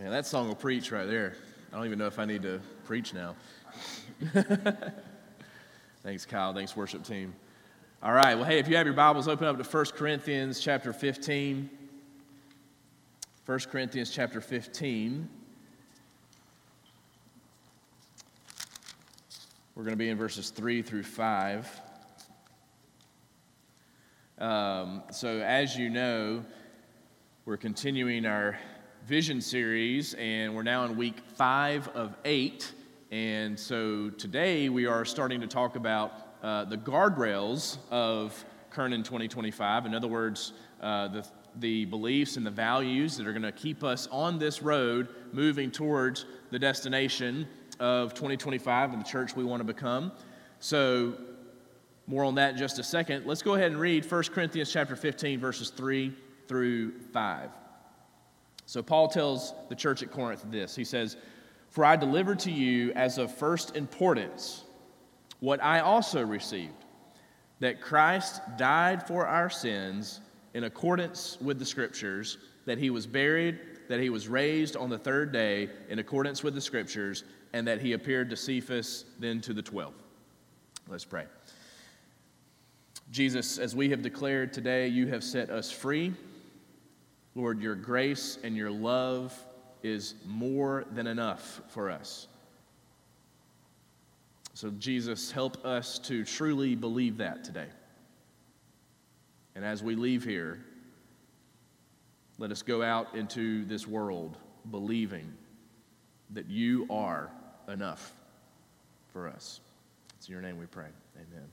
Man, that song will preach right there. I don't even know if I need to preach now. Thanks, Kyle. Thanks, worship team. All right. Well, hey, if you have your Bibles, open up to 1 Corinthians chapter 15. 1 Corinthians chapter 15. We're going to be in verses 3 through 5. So as you know, we're continuing our vision series, and we're now in week 5 of 8. And so today we are starting to talk about the guardrails of Kernan 2025. In other words, the beliefs and the values that are going to keep us on this road moving towards the destination of 2025 and the church we want to become. So more on that in just a second. Let's go ahead and read 1 Corinthians chapter 15, verses 3 through 5. So Paul tells the church at Corinth this. He says, "For I delivered to you as of first importance what I also received, that Christ died for our sins in accordance with the Scriptures, that he was buried, that he was raised on the third day in accordance with the Scriptures, and that he appeared to Cephas, then to the 12. Let's pray. Jesus, as we have declared today, you have set us free. Lord, your grace and your love is more than enough for us. So Jesus, help us to truly believe that today. And as we leave here, let us go out into this world believing that you are enough for us. It's in your name we pray. Amen.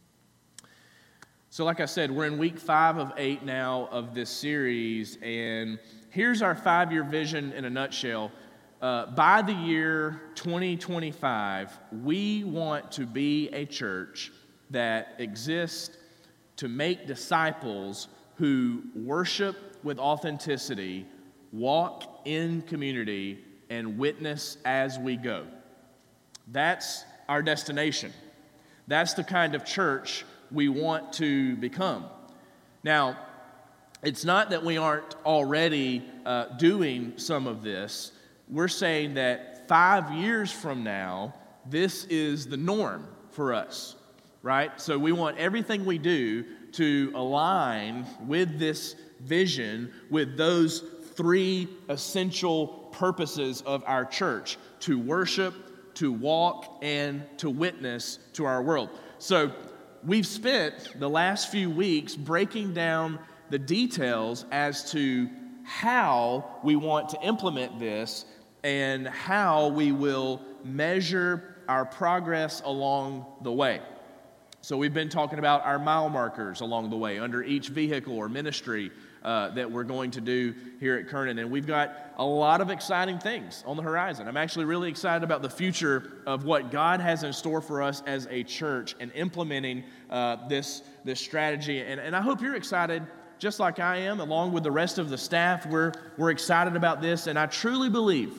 So like I said, we're in week 5 of 8 now of this series, and here's our 5-year vision in a nutshell. By the year 2025, we want to be a church that exists to make disciples who worship with authenticity, walk in community, and witness as we go. That's our destination. That's the kind of church we want to become. Now, it's not that we aren't already doing some of this. We're saying that 5 years from now, this is the norm for us, right? So we want everything we do to align with this vision, with those 3 essential purposes of our church: to worship, to walk, and to witness to our world. So we've spent the last few weeks breaking down the details as to how we want to implement this and how we will measure our progress along the way. So we've been talking about our mile markers along the way under each vehicle or ministry that we're going to do here at Kernan. And we've got a lot of exciting things on the horizon. I'm actually really excited about the future of what God has in store for us as a church and implementing this strategy. And I hope you're excited just like I am, along with the rest of the staff. We're excited about this, and I truly believe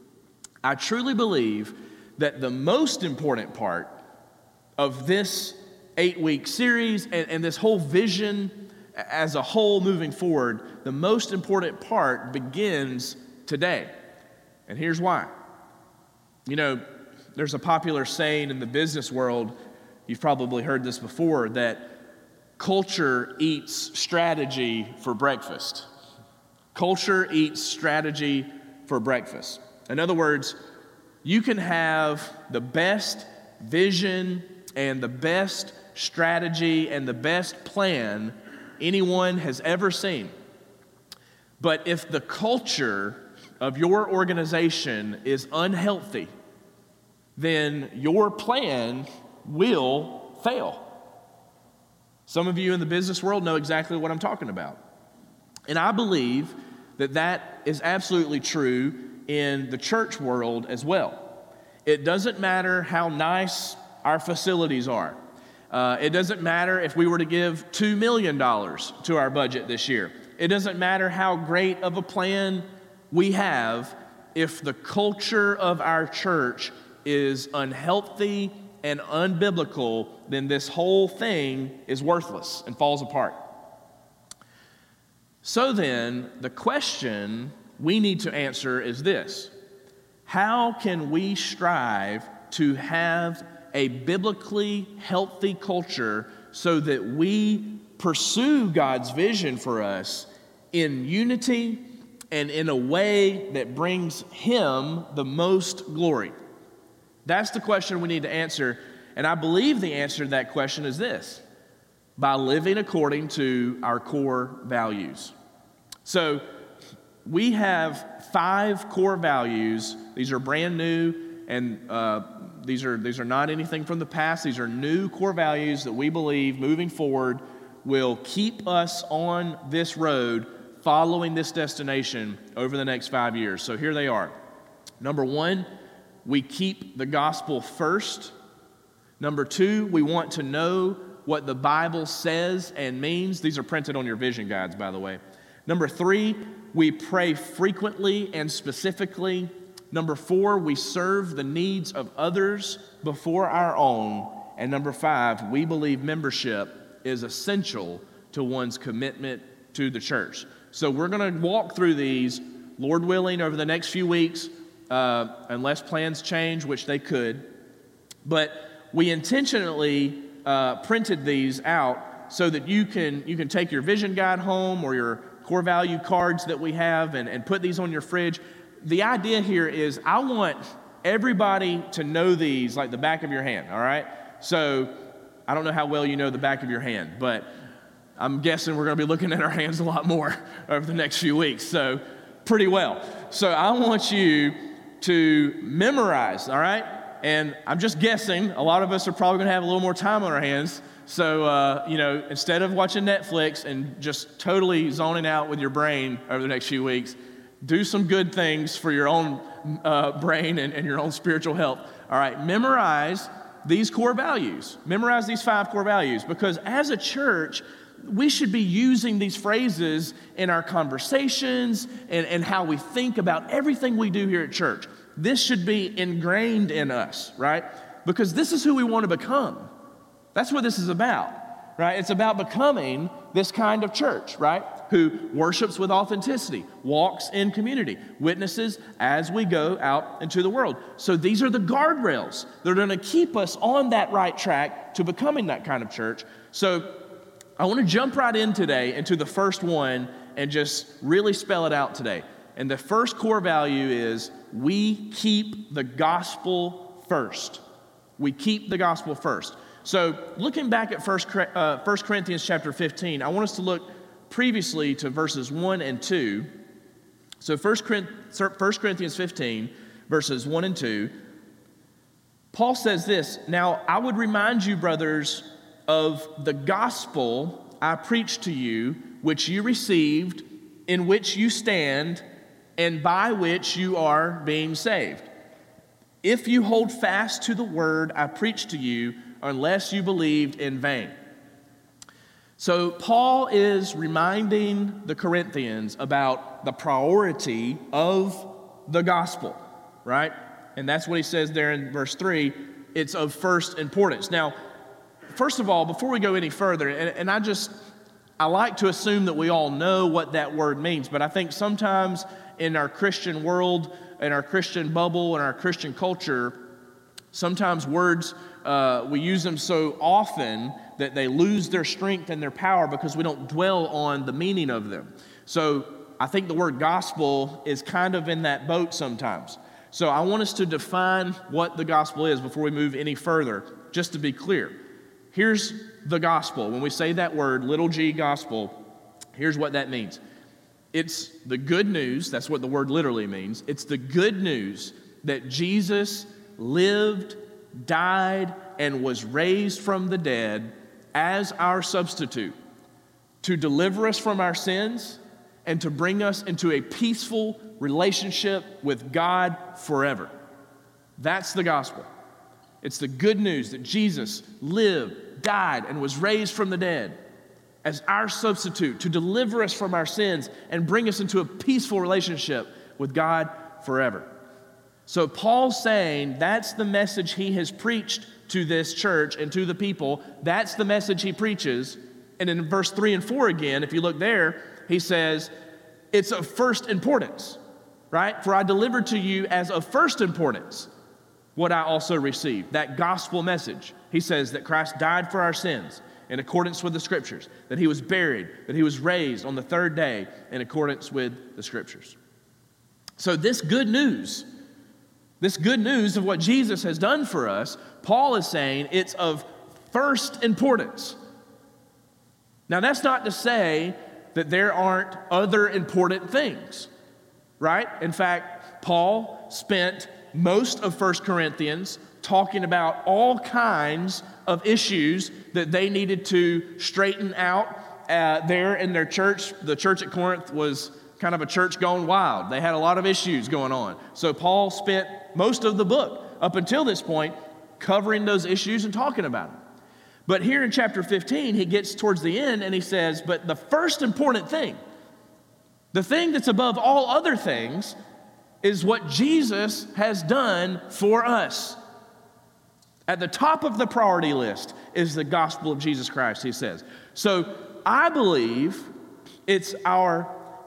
that the most important part of this 8-week series and this whole vision as a whole moving forward, the most important part begins today. And here's why. You know, there's a popular saying in the business world, you've probably heard this before, that culture eats strategy for breakfast. Culture eats strategy for breakfast. In other words, you can have the best vision and the best strategy and the best plan anyone has ever seen. But if the culture of your organization is unhealthy, then your plan will fail. Some of you in the business world know exactly what I'm talking about. And I believe that that is absolutely true in the church world as well. It doesn't matter how nice our facilities are. It doesn't matter if we were to give $2 million to our budget this year. It doesn't matter how great of a plan we have if the culture of our church is unhealthy and unbiblical, then this whole thing is worthless and falls apart. So then, the question we need to answer is this: how can we strive to have a biblically healthy culture so that we pursue God's vision for us in unity and in a way that brings Him the most glory? That's the question we need to answer, and I believe the answer to that question is this: by living according to our core values. So we have 5 core values. These are brand new, and these are not anything from the past. These are new core values that we believe moving forward will keep us on this road following this destination over the next 5 years. So here they are. Number 1, we keep the gospel first. Number 2, we want to know what the Bible says and means. These are printed on your vision guides, by the way. Number 3, we pray frequently and specifically. Number 4, we serve the needs of others before our own. And number 5, we believe membership is essential to one's commitment to the church. So we're going to walk through these, Lord willing, over the next few weeks, unless plans change, which they could. But we intentionally printed these out so that you can take your vision guide home or your core value cards that we have and put these on your fridge. The idea here is I want everybody to know these like the back of your hand, all right? So I don't know how well you know the back of your hand, but I'm guessing we're going to be looking at our hands a lot more over the next few weeks, so pretty well. So I want you to memorize, all right? And I'm just guessing, a lot of us are probably going to have a little more time on our hands. So, instead of watching Netflix and just totally zoning out with your brain over the next few weeks, do some good things for your own brain and your own spiritual health. All right, memorize these core values. Memorize these 5 core values, because as a church, we should be using these phrases in our conversations and how we think about everything we do here at church. This should be ingrained in us, right? Because this is who we want to become. That's what this is about, right? It's about becoming this kind of church, right? Who worships with authenticity, walks in community, witnesses as we go out into the world. So these are the guardrails that are going to keep us on that right track to becoming that kind of church. So I want to jump right in today into the first one and just really spell it out today. And the first core value is we keep the gospel first. We keep the gospel first. So looking back at 1 Corinthians chapter 15, I want us to look previously to verses 1 and 2. So 1 Corinthians 15, verses 1 and 2, Paul says this: "Now I would remind you, brothers, of the gospel I preached to you, which you received, in which you stand, and by which you are being saved, if you hold fast to the word I preached to you, unless you believed in vain." So Paul is reminding the Corinthians about the priority of the gospel, right? And that's what he says there in verse 3. It's of first importance. Now, first of all, before we go any further, and I like to assume that we all know what that word means, but I think sometimes in our Christian world, in our Christian bubble, in our Christian culture, sometimes words, we use them so often that they lose their strength and their power because we don't dwell on the meaning of them. So I think the word gospel is kind of in that boat sometimes. So I want us to define what the gospel is before we move any further, just to be clear. Here's the gospel. When we say that word, little g gospel, here's what that means. It's the good news. That's what the word literally means. It's the good news that Jesus lived, died, and was raised from the dead as our substitute to deliver us from our sins and to bring us into a peaceful relationship with God forever. That's the gospel. It's the good news that Jesus lived, died, and was raised from the dead as our substitute to deliver us from our sins and bring us into a peaceful relationship with God forever. So Paul's saying that's the message he has preached to this church and to the people. That's the message he preaches. And in verse 3 and 4 again, if you look there, he says it's of first importance. right? For I delivered to you as of first importance what I also received, that gospel message. He says that Christ died for our sins in accordance with the Scriptures, that he was buried, that he was raised on the third day in accordance with the Scriptures. So this good news of what Jesus has done for us, Paul is saying it's of first importance. Now, that's not to say that there aren't other important things, right? In fact, Paul spent most of 1 Corinthians talking about all kinds of issues that they needed to straighten out there in their church. The church at Corinth was kind of a church gone wild. They had a lot of issues going on. So Paul spent most of the book up until this point covering those issues and talking about them. But here in chapter 15, he gets towards the end and he says, but the first important thing, the thing that's above all other things, is what Jesus has done for us. At the top of the priority list is the gospel of Jesus Christ, he says. So I believe it's our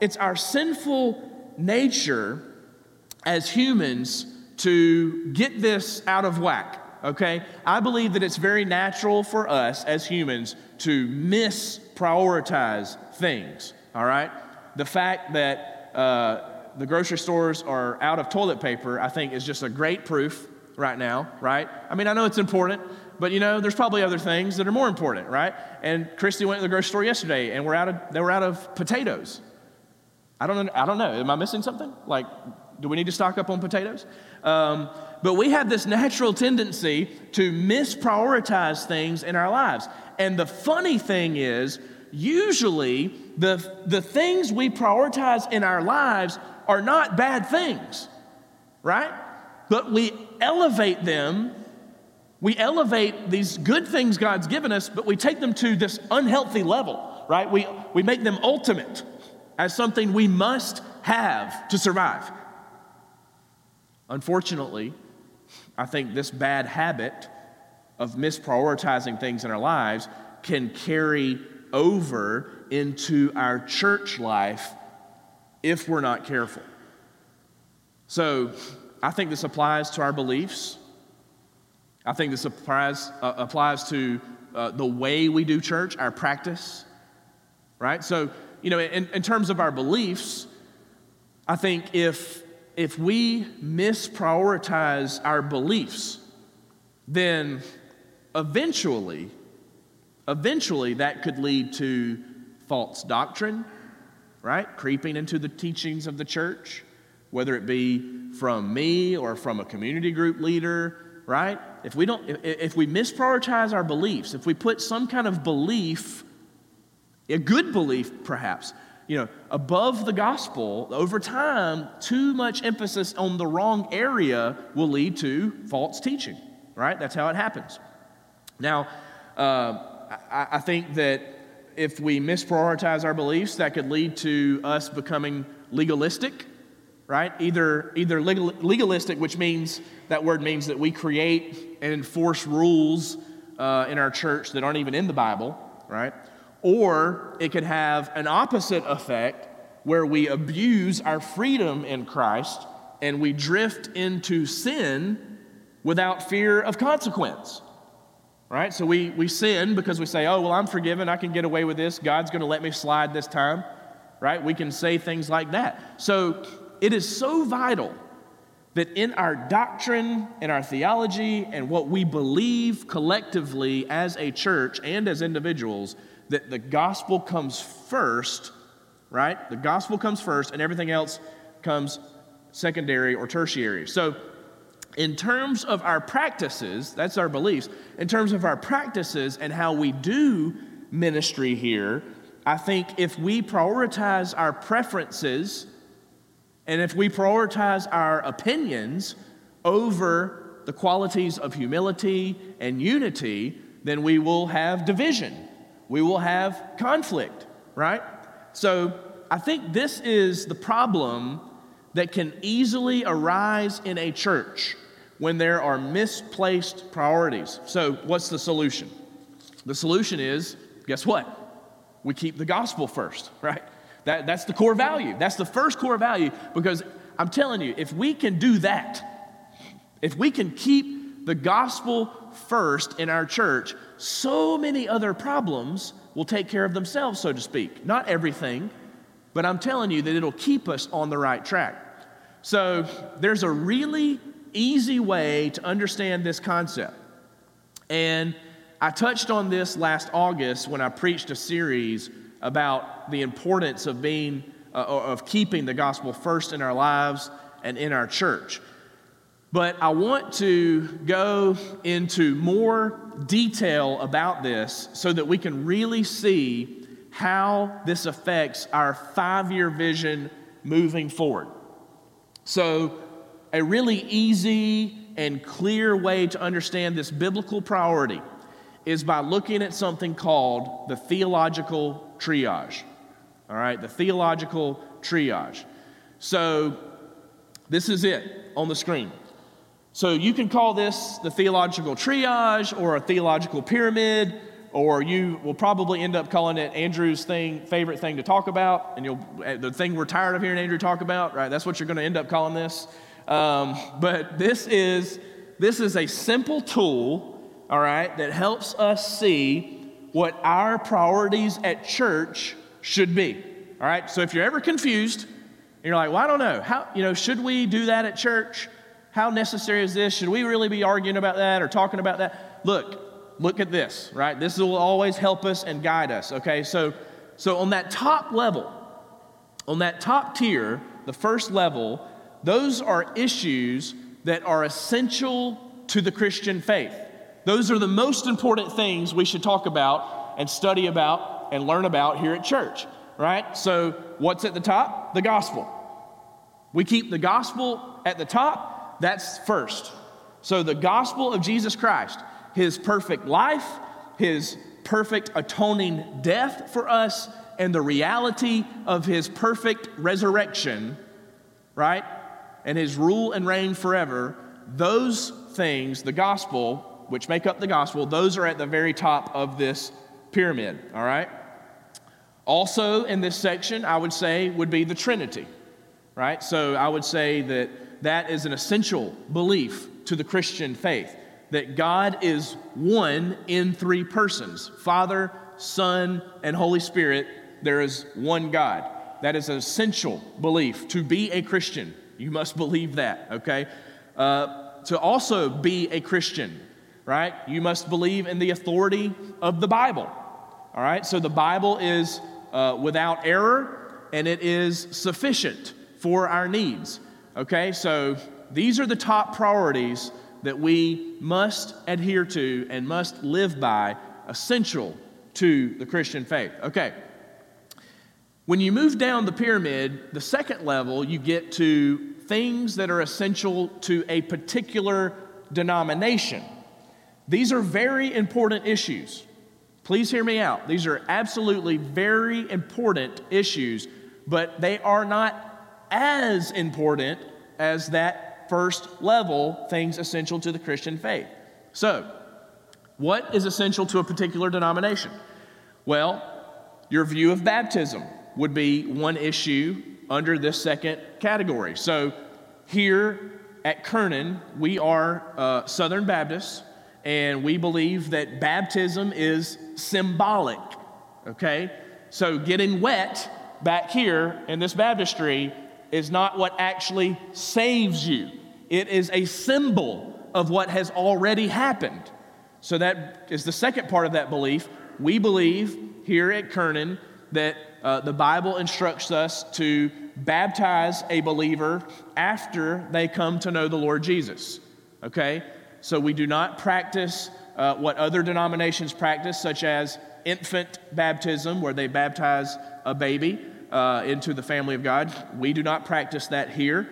sinful nature as humans to get this out of whack, okay? I believe that it's very natural for us as humans to misprioritize things, all right? The fact that the grocery stores are out of toilet paper, I think, is just a great proof right now, right? I mean, I know it's important, but there's probably other things that are more important, right? And Christy went to the grocery store yesterday, and they were out of potatoes. I don't know. Am I missing something? Like, do we need to stock up on potatoes? But we have this natural tendency to misprioritize things in our lives. And the funny thing is, usually the things we prioritize in our lives are not bad things, right? But we elevate them. We elevate these good things God's given us, but we take them to this unhealthy level, right? We make them ultimate as something we must have to survive. Unfortunately, I think this bad habit of misprioritizing things in our lives can carry over into our church life if we're not careful. So I think this applies to our beliefs. I think this applies to the way we do church, our practice, right? So, in terms of our beliefs, I think if we misprioritize our beliefs, then eventually that could lead to false doctrine, right? Creeping into the teachings of the church, whether it be from me or from a community group leader, right? If we misprioritize our beliefs, if we put some kind of belief, a good belief perhaps, above the gospel, over time, too much emphasis on the wrong area will lead to false teaching, right? That's how it happens. Now, I think that if we misprioritize our beliefs, that could lead to us becoming legalistic, right? Either legalistic, which means, that word means that we create and enforce rules in our church that aren't even in the Bible, right? Or it could have an opposite effect where we abuse our freedom in Christ and we drift into sin without fear of consequence, right? So we sin because we say, oh, well, I'm forgiven. I can get away with this. God's going to let me slide this time, right? We can say things like that. So it is so vital that in our doctrine and our theology and what we believe collectively as a church and as individuals, that the gospel comes first, right? The gospel comes first and everything else comes secondary or tertiary. So in terms of our practices, that's our beliefs, in terms of our practices and how we do ministry here, I think if we prioritize our preferences and if we prioritize our opinions over the qualities of humility and unity, then we will have division. We will have conflict, right? So I think this is the problem that can easily arise in a church when there are misplaced priorities. So what's the solution? The solution is, guess what? We keep the gospel first, right? That's the core value. That's the first core value, because I'm telling you, if we can do that, if we can keep the gospel first in our church, so many other problems will take care of themselves, so to speak. Not everything, but I'm telling you that it'll keep us on the right track. So there's a really easy way to understand this concept. And I touched on this last August when I preached a series about the importance of keeping the gospel first in our lives and in our church. But I want to go into more detail about this so that we can really see how this affects our 5-year vision moving forward. So, a really easy and clear way to understand this biblical priority is by looking at something called the theological triage. All right, the theological triage. So, this is it on the screen. So you can call this the theological triage or a theological pyramid, or you will probably end up calling it Andrew's favorite thing to talk about, and the thing we're tired of hearing Andrew talk about, right? That's what you're going to end up calling this. But this is a simple tool, all right, that helps us see what our priorities at church should be. All right. So if you're ever confused, and you're like, well, I don't know, how should we do that at church? How necessary is this? Should we really be arguing about that or talking about that? Look at this, right? This will always help us and guide us, okay? So on that top level, on that top tier, the first level, those are issues that are essential to the Christian faith. Those are the most important things we should talk about and study about and learn about here at church, right? So what's at the top? The gospel. We keep the gospel at the top. That's first. So the gospel of Jesus Christ, his perfect life, his perfect atoning death for us, and the reality of his perfect resurrection, right? And his rule and reign forever, those things, the gospel, which make up the gospel, those are at the very top of this pyramid, all right? Also in this section, I would say, would be the Trinity, right? So I would say that is an essential belief to the Christian faith, that God is one in 3 persons, Father, Son, and Holy Spirit. There is one God. That is an essential belief. To be a Christian, you must believe that, okay? To also be a Christian, right, you must believe in the authority of the Bible, all right? So the Bible is without error, and it is sufficient for our needs. Okay, so these are the top priorities that we must adhere to and must live by, essential to the Christian faith. Okay, when you move down the pyramid, the second level, you get to things that are essential to a particular denomination. These are very important issues. Please hear me out. These are absolutely very important issues, but they are not as important as that first level, things essential to the Christian faith. So, what is essential to a particular denomination? Well, your view of baptism would be one issue under this second category. So, here at Kernan, we are Southern Baptists, and we believe that baptism is symbolic, okay? So, getting wet back here in this baptistry is not what actually saves you. It is a symbol of what has already happened. So that is the second part of that belief. We believe here at Kernan that the Bible instructs us to baptize a believer after they come to know the Lord Jesus. Okay? So we do not practice what other denominations practice, such as infant baptism, where they baptize a baby into the family of God. We do not practice that here.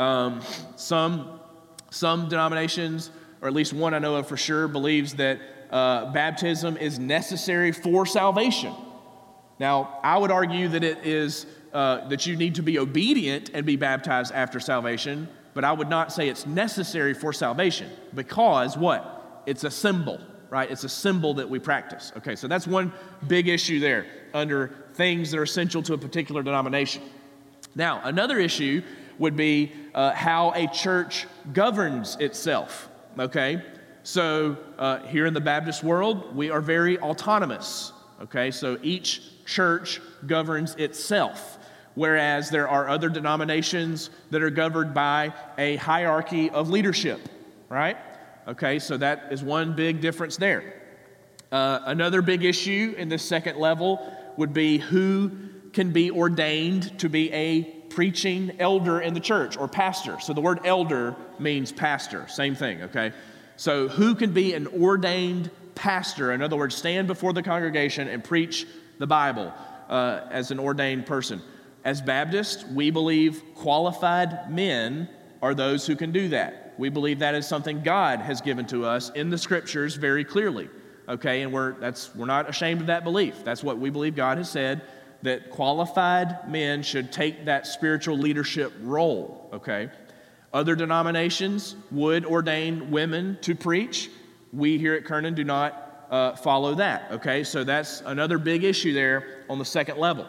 Some denominations, or at least one I know of for sure, believes that baptism is necessary for salvation. Now, I would argue that it is that you need to be obedient and be baptized after salvation, but I would not say it's necessary for salvation, because what? It's a symbol, right? It's a symbol that we practice. Okay, so that's one big issue there under things that are essential to a particular denomination. Now, another issue would be how a church governs itself, okay? So here in the Baptist world, we are very autonomous, okay? So each church governs itself, whereas there are other denominations that are governed by a hierarchy of leadership, right? Okay, so that is one big difference there. Another big issue in this second level would be who can be ordained to be a preaching elder in the church, or pastor. So the word elder means pastor, same thing, okay? So who can be an ordained pastor? In other words, stand before the congregation and preach the Bible as an ordained person. As Baptists, we believe qualified men are those who can do that. We believe that is something God has given to us in the scriptures very clearly, okay? And we're not ashamed of that belief. That's what we believe God has said, that qualified men should take that spiritual leadership role, okay? Other denominations would ordain women to preach. We here at Kernan do not follow that, okay? So that's another big issue there on the second level.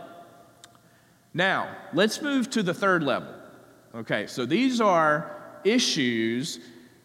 Now, let's move to the third level. Okay, so these are issues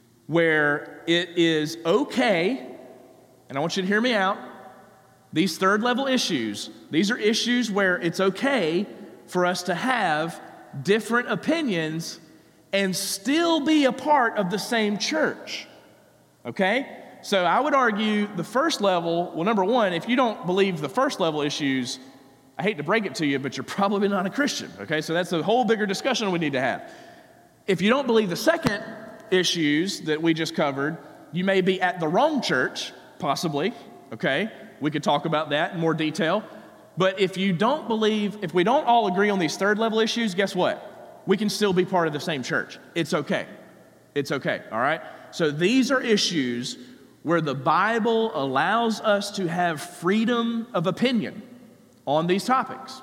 where it is okay, and I want you to hear me out, these third level issues, these are issues where it's okay for us to have different opinions and still be a part of the same church, okay? So I would argue the first level, well, number one, if you don't believe the first level issues, I hate to break it to you, but you're probably not a Christian, okay? So that's a whole bigger discussion we need to have. If you don't believe the second issues that we just covered, you may be at the wrong church, possibly, okay? We could talk about that in more detail. But if we don't all agree on these third level issues, guess what? We can still be part of the same church. It's okay. It's okay, all right? So these are issues where the Bible allows us to have freedom of opinion on these topics.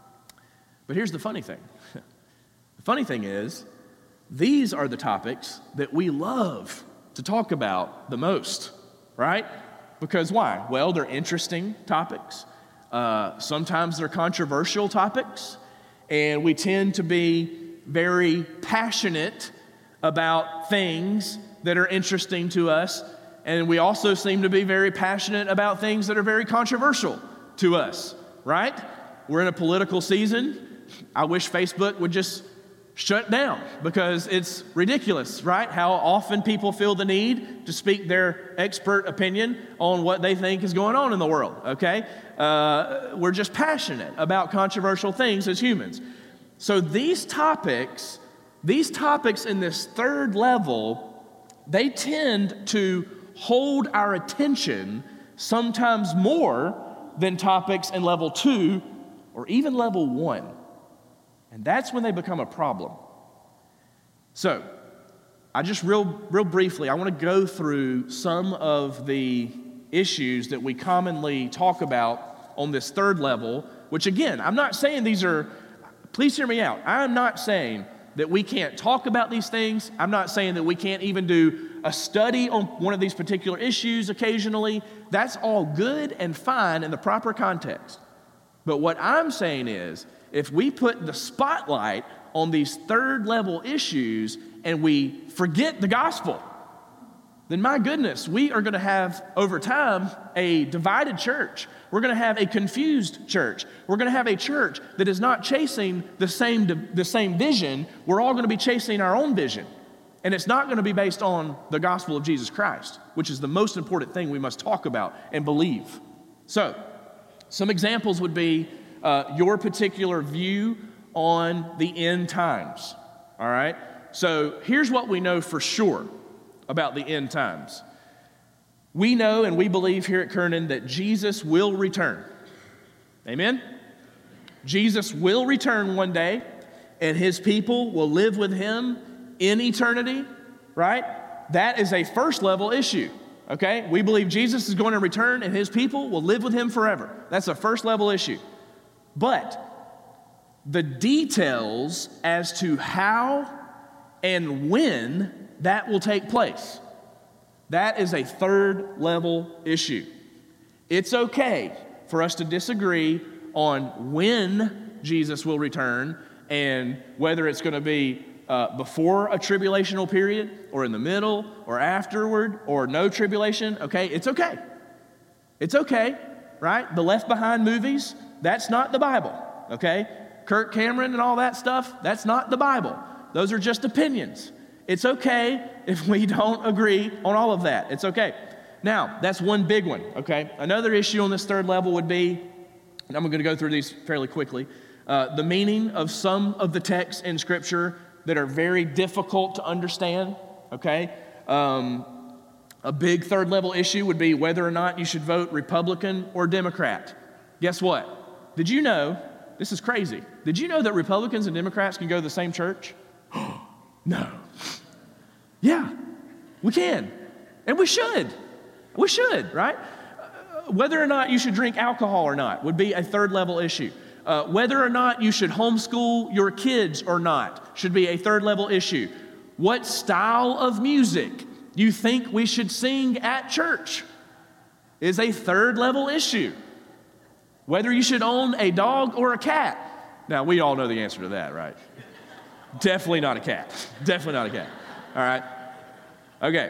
But here's the funny thing. The funny thing is, these are the topics that we love to talk about the most, right? Because why? Well, they're interesting topics. Sometimes they're controversial topics, and we tend to be very passionate about things that are interesting to us, and we also seem to be very passionate about things that are very controversial to us, right? We're in a political season. I wish Facebook would just shut down because it's ridiculous, right? How often people feel the need to speak their expert opinion on what they think is going on in the world, okay? We're just passionate about controversial things as humans. So these topics in this third level, they tend to hold our attention sometimes more than topics in level 2 or even level 1. And that's when they become a problem. So, I just real briefly, I want to go through some of the issues that we commonly talk about on this third level, which again, I'm not saying please hear me out. I'm not saying that we can't talk about these things. I'm not saying that we can't even do a study on one of these particular issues occasionally. That's all good and fine in the proper context. But what I'm saying is, if we put the spotlight on these third level issues and we forget the gospel, then my goodness, we are going to have, over time, a divided church. We're going to have a confused church. We're going to have a church that is not chasing the same vision. We're all going to be chasing our own vision. And it's not going to be based on the gospel of Jesus Christ, which is the most important thing we must talk about and believe. So, some examples would be your particular view on the end times, all right? So here's what we know for sure about the end times. We know and we believe here at Kernan that Jesus will return. Amen? Jesus will return one day, and his people will live with him in eternity, right? That is a first level issue. Okay, we believe Jesus is going to return and his people will live with him forever. That's a first level issue. But the details as to how and when that will take place, that is a third level issue. It's okay for us to disagree on when Jesus will return And whether it's going to be before a tribulational period or in the middle or afterward or no tribulation, okay, it's okay. It's okay, right? The Left Behind movies, that's not the Bible, okay? Kirk Cameron and all that stuff, that's not the Bible. Those are just opinions. It's okay if we don't agree on all of that. It's okay. Now, that's one big one, okay? Another issue on this third level would be, and I'm going to go through these fairly quickly, the meaning of some of the texts in Scripture that are very difficult to understand, okay? A big third level issue would be whether or not you should vote Republican or Democrat. Guess what? Did you know, this is crazy, did you know that Republicans and Democrats can go to the same church? No. Yeah, we can. And we should. We should, right? Whether or not you should drink alcohol or not would be a third level issue. Whether or not you should homeschool your kids or not should be a third level issue. What style of music you think we should sing at church is a third level issue. Whether you should own a dog or a cat. Now, we all know the answer to that, right? Definitely not a cat. Definitely not a cat. All right? Okay.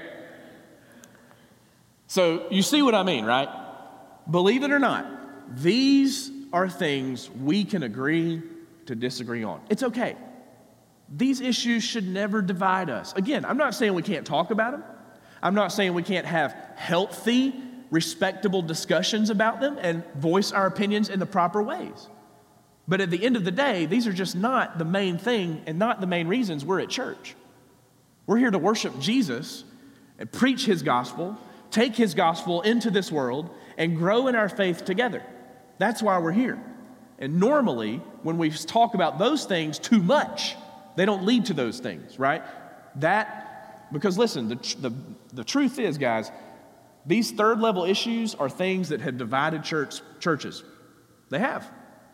So you see what I mean, right? Believe it or not, these are things we can agree to disagree on. It's okay. These issues should never divide us. Again, I'm not saying we can't talk about them. I'm not saying we can't have healthy, respectable discussions about them and voice our opinions in the proper ways. But at the end of the day, these are just not the main thing and not the main reasons we're at church. We're here to worship Jesus and preach his gospel, take his gospel into this world, and grow in our faith together. That's why we're here. And normally, when we talk about those things too much, they don't lead to those things, right? Because listen, the truth is, guys, these third level issues are things that have divided churches. They have.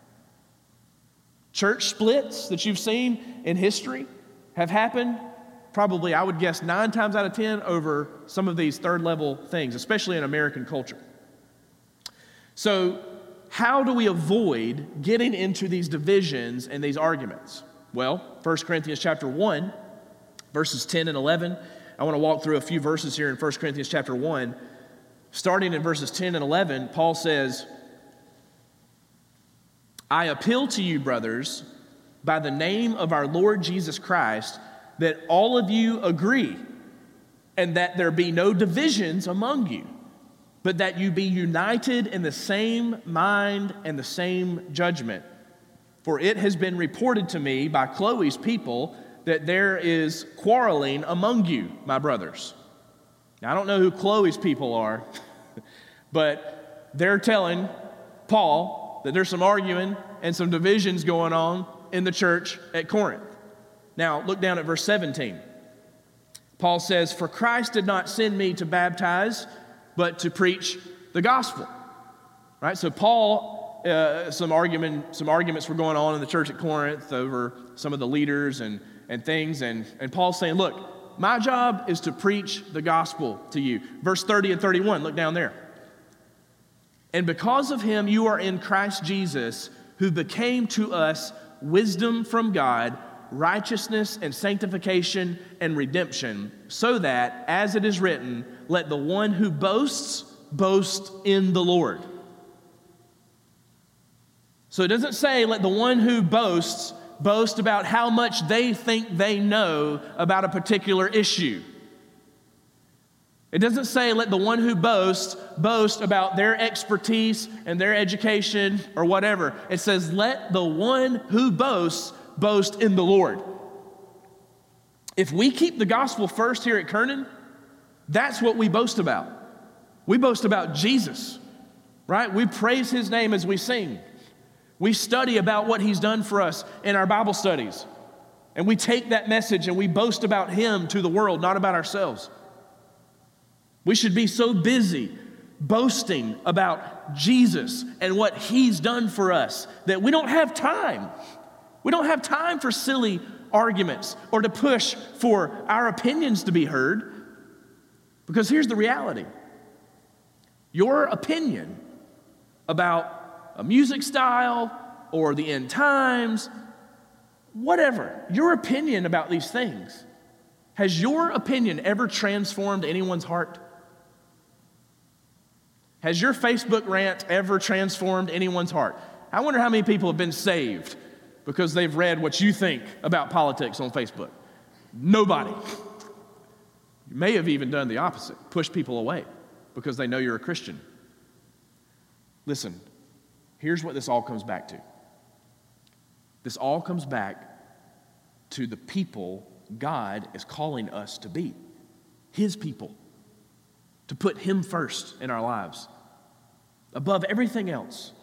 Church splits that you've seen in history have happened probably, I would guess, 9 times out of 10 over some of these third level things, especially in American culture. So how do we avoid getting into these divisions and these arguments? Well, 1 Corinthians chapter 1, verses 10 and 11. I want to walk through a few verses here in 1 Corinthians chapter 1. Starting in verses 10 and 11, Paul says, I appeal to you, brothers, by the name of our Lord Jesus Christ, that all of you agree, and that there be no divisions among you, but that you be united in the same mind and the same judgment. For it has been reported to me by Chloe's people that there is quarreling among you, my brothers. Now, I don't know who Chloe's people are, but they're telling Paul that there's some arguing and some divisions going on in the church at Corinth. Now, look down at verse 17. Paul says, for Christ did not send me to baptize, but to preach the gospel. Right? So Paul, some arguments were going on in the church at Corinth over some of the leaders and things, and Paul's saying, look, my job is to preach the gospel to you. Verse 30 and 31, look down there. And because of him you are in Christ Jesus, who became to us wisdom from God, righteousness and sanctification and redemption, so that, as it is written, let the one who boasts, boast in the Lord. So it doesn't say let the one who boasts, boast about how much they think they know about a particular issue. It doesn't say let the one who boasts, boast about their expertise and their education or whatever. It says let the one who boasts, boast in the Lord. If we keep the gospel first here at Kernan, that's what we boast about. We boast about Jesus, right? We praise his name as we sing. We study about what he's done for us in our Bible studies. And we take that message and we boast about him to the world, not about ourselves. We should be so busy boasting about Jesus and what he's done for us that we don't have time. We don't have time for silly arguments or to push for our opinions to be heard. Because here's the reality. Your opinion about a music style or the end times whatever, your opinion about these things. Has your opinion ever transformed anyone's heart? Has your Facebook rant ever transformed anyone's heart? I wonder how many people have been saved because they've read what you think about politics on Facebook. Nobody. You may have even done the opposite, pushed people away because they know you're a Christian. Listen, here's what this all comes back to. This all comes back to the people God is calling us to be, His people, to put Him first in our lives, above everything else.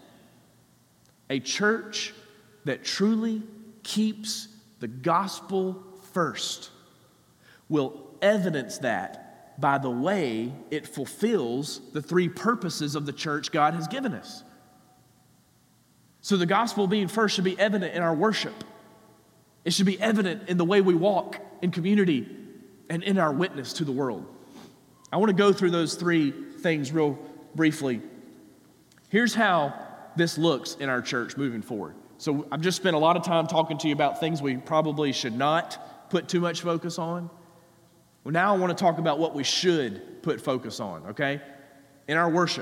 A church that truly keeps the gospel first will evidence that by the way it fulfills the three purposes of the church God has given us. So the gospel being first should be evident in our worship. It should be evident in the way we walk in community and in our witness to the world. I want to go through those three things real briefly. Here's how this looks in our church moving forward. So I've just spent a lot of time talking to you about things we probably should not put too much focus on. Well, now I want to talk about what we should put focus on, okay? In our worship.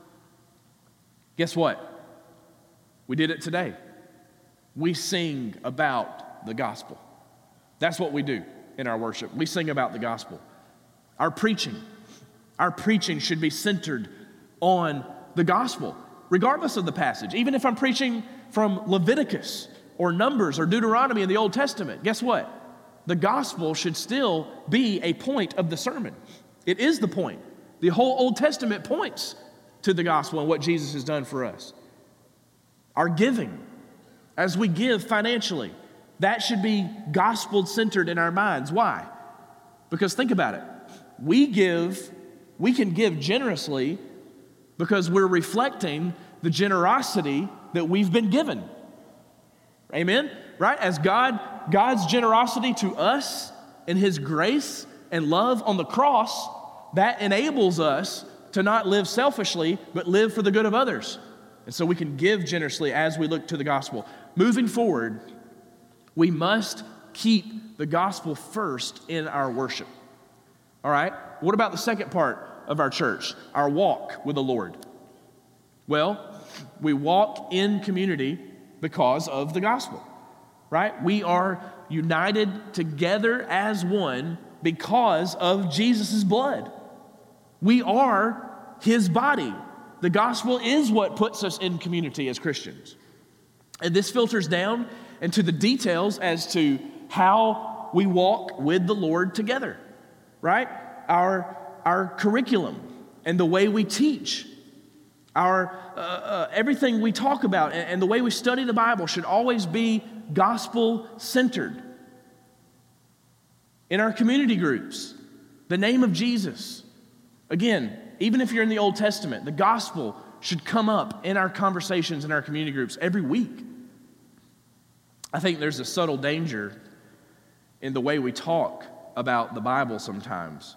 Guess what? We did it today. We sing about the gospel. That's what we do in our worship. We sing about the gospel. Our preaching should be centered on the gospel, regardless of the passage. Even if I'm preaching from Leviticus or Numbers or Deuteronomy in the Old Testament, guess what? The gospel should still be a point of the sermon. It is the point. The whole Old Testament points to the gospel and what Jesus has done for us. Our giving, as we give financially, that should be gospel-centered in our minds. Why? Because think about it. We can give generously because we're reflecting the generosity that we've been given. Amen? Right? As God's generosity to us and His grace and love on the cross, that enables us to not live selfishly, but live for the good of others. And so we can give generously as we look to the gospel. Moving forward, we must keep the gospel first in our worship. All right? What about the second part of our church? Our walk with the Lord. Well, we walk in community because of the gospel, right? We are united together as one because of Jesus' blood. We are His body. The gospel is what puts us in community as Christians. And this filters down into the details as to how we walk with the Lord together, right? Our curriculum and the way we teach, everything we talk about and the way we study the Bible should always be gospel-centered. In our community groups, the name of Jesus. Again, even if you're in the Old Testament, the gospel should come up in our conversations in our community groups every week. I think there's a subtle danger in the way we talk about the Bible sometimes.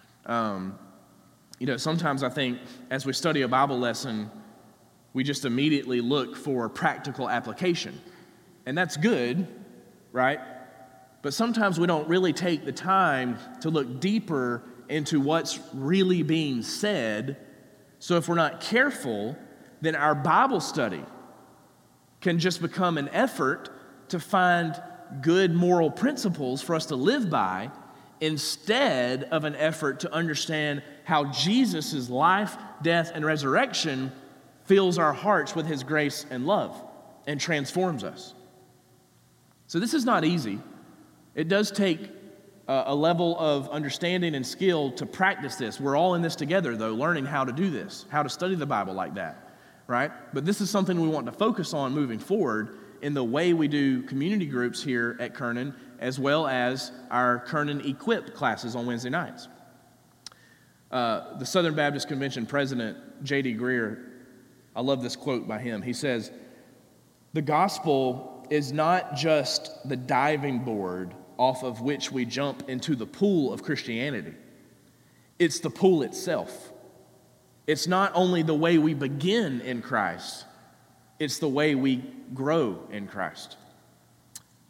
Sometimes I think as we study a Bible lesson, we just immediately look for practical application. And that's good, right? But sometimes we don't really take the time to look deeper into what's really being said. So if we're not careful, then our Bible study can just become an effort to find good moral principles for us to live by instead of an effort to understand how Jesus' life, death, and resurrection fills our hearts with His grace and love and transforms us. So this is not easy. It does take a level of understanding and skill to practice this. We're all in this together, though, learning how to do this, how to study the Bible like that, right? But this is something we want to focus on moving forward in the way we do community groups here at Kernan, as well as our Kernan Equip classes on Wednesday nights. The Southern Baptist Convention president, J.D. Greear, I love this quote by him. He says, "The gospel is not just the diving board off of which we jump into the pool of Christianity. It's the pool itself. It's not only the way we begin in Christ, it's the way we grow in Christ."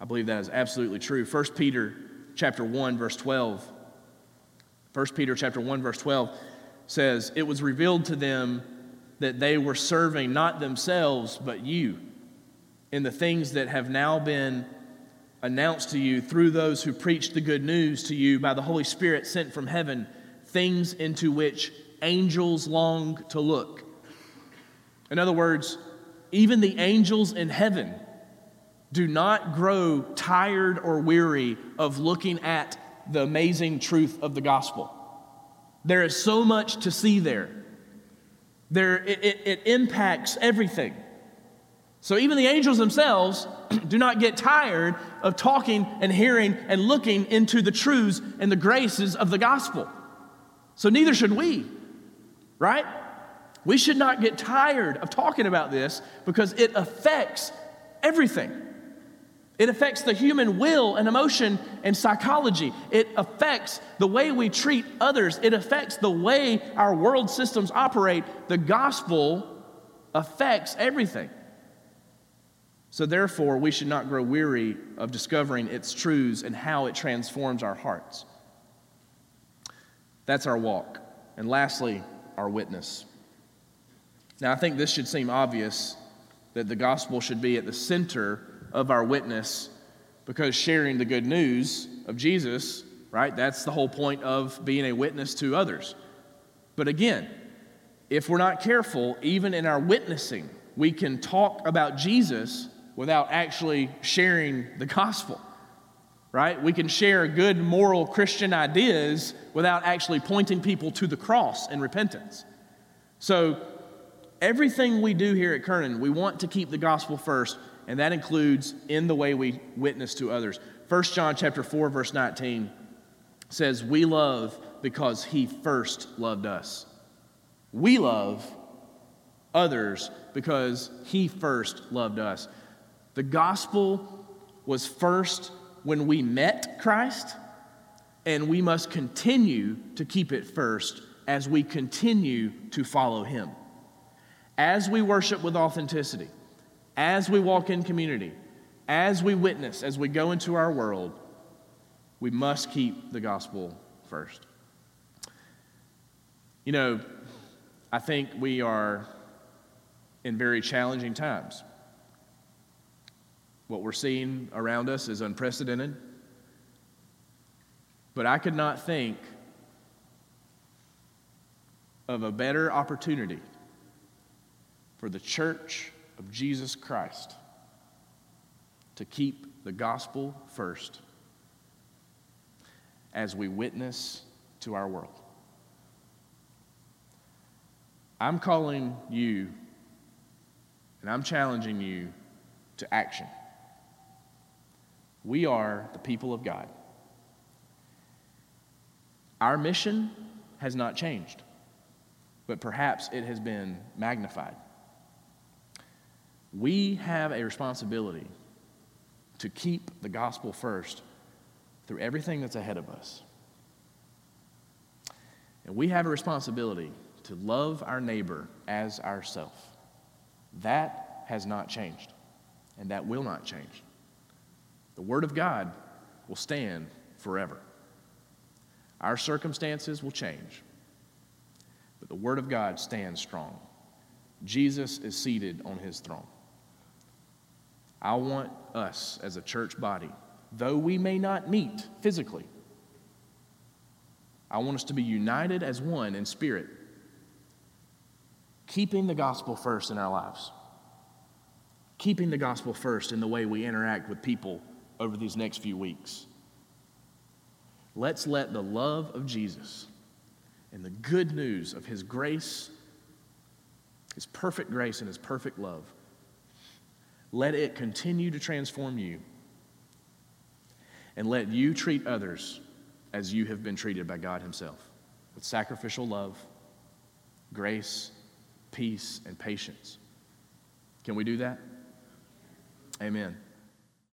I believe that is absolutely true. 1 Peter chapter 1, verse 12. 1 Peter chapter 1, verse 12 says, "It was revealed to them that they were serving not themselves, but you, in the things that have now been announced to you through those who preached the good news to you by the Holy Spirit sent from heaven, things into which angels long to look." In other words, even the angels in heaven do not grow tired or weary of looking at the amazing truth of the gospel. There is so much to see there. It impacts everything. So even the angels themselves do not get tired of talking and hearing and looking into the truths and the graces of the gospel. So neither should we, right? We should not get tired of talking about this because it affects everything. It affects the human will and emotion and psychology. It affects the way we treat others. It affects the way our world systems operate. The gospel affects everything. So therefore, we should not grow weary of discovering its truths and how it transforms our hearts. That's our walk. And lastly, our witness. Now, I think this should seem obvious that the gospel should be at the center of our witness because sharing the good news of Jesus, right, that's the whole point of being a witness to others. But again, if we're not careful, even in our witnessing, we can talk about Jesus without actually sharing the gospel, right? We can share good moral Christian ideas without actually pointing people to the cross and repentance. So everything we do here at Kernan, we want to keep the gospel first, and that includes in the way we witness to others. 1 John chapter 4, verse 19 says, "We love because he first loved us." We love others because he first loved us. The gospel was first when we met Christ, and we must continue to keep it first as we continue to follow him. As we worship with authenticity, as we walk in community, as we witness, as we go into our world, we must keep the gospel first. You know, I think we are in very challenging times. What we're seeing around us is unprecedented. But I could not think of a better opportunity for the church of Jesus Christ to keep the gospel first as we witness to our world. I'm calling you and I'm challenging you to action. We are the people of God. Our mission has not changed, but perhaps it has been magnified. We have a responsibility to keep the gospel first through everything that's ahead of us. And we have a responsibility to love our neighbor as ourselves. That has not changed, and that will not change. The Word of God will stand forever. Our circumstances will change, but the Word of God stands strong. Jesus is seated on his throne. I want us as a church body, though we may not meet physically, I want us to be united as one in spirit, keeping the gospel first in our lives, keeping the gospel first in the way we interact with people over these next few weeks. Let's let the love of Jesus and the good news of his grace, his perfect grace and his perfect love, let it continue to transform you, and let you treat others as you have been treated by God himself, with sacrificial love, grace, peace, and patience. Can we do that? Amen.